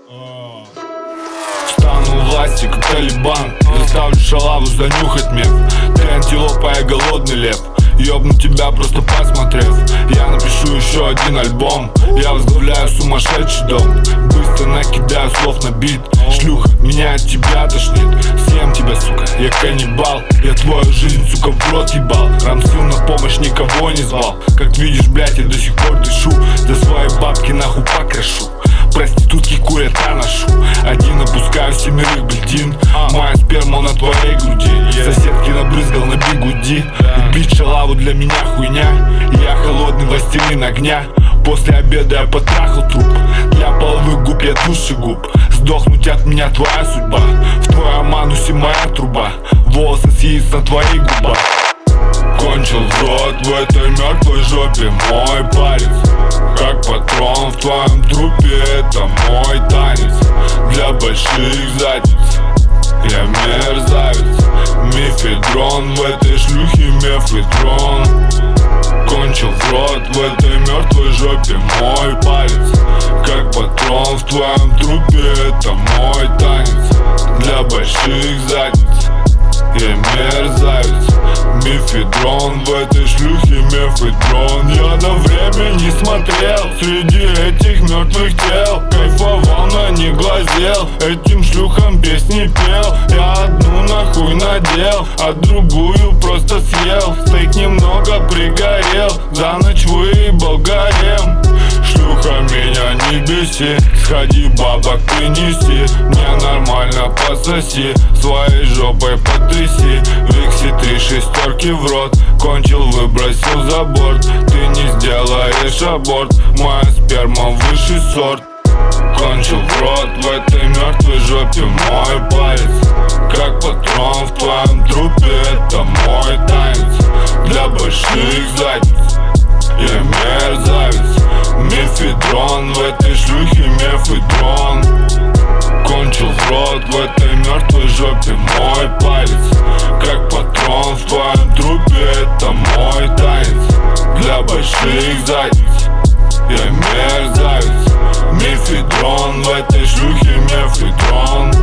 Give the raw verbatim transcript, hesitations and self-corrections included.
Стану у власти, как Талибан, и заставлю шалаву занюхать меф. Ты антилопа, я голодный лев. Ёбну тебя, просто посмотрев. Я напишу еще один альбом. Я возглавляю сумасшедший дом. Быстро накидаю слов на бит. Шлюха, меня от тебя тошнит. Съем тебя, сука, я каннибал. Я твою жизнь, сука, в рот ебал. Рамсил на помощь никого не звал. Как видишь, блять, я до сих пор дышу. За свои бабки нахуй покрашу. Проститутки курят, я ношу. Один опускаю семерых бельдин. Моя сперма на твоей груди. Соседки набрызгал на бигуди. Убить шалаву для меня хуйня. Я холодный властелин огня. После обеда я потрахал труп. Для половых губ я душегуб. Сдохнуть от меня твоя судьба. В твоем анусе моя труба. Волосы с яиц на твоих губах. Кончил в рот в этой мертвой жопе мой палец. Как патрон в твоем трупе, это мой танец. Для больших задниц я мерзавец. Мефедрон в этой шлюхе мефедрон. Кончил в рот в этой мертвой жопе мой палец. Как патрон в твоем трупе, это мой танец. Для больших задниц я мерзавец. Мефедрон в этой шлюхе мефедрон. Я на время не смотрел среди этих мертвых тел. Кайфовал, но не глазел. Этим шлюхам песни пел. Я одну нахуй надел, а другую просто съел. Стейк немного пригорел, за ночь выебал гарем. Шлюха, меня не беси, сходи бабок принеси. Мне нормально пососи, своей жопой потряси. Викси три шестерки в рот, кончил, выбросил за борт. Ты не сделаешь аборт, моя сперма высший сорт. Кончил в рот в этой мертвой жопе мой палец. Как патрон в твоем трупе, это мой танец. Для больших задниц я мерзавец. Мефедрон в этой шлюхе мефедрон. Кончил в рот в этой мертвой жопе мой палец. Как патрон в твоем трупе, это мой танец. Для больших задниц я мерзавец. Мефедрон в этой шлюхе мефедрон.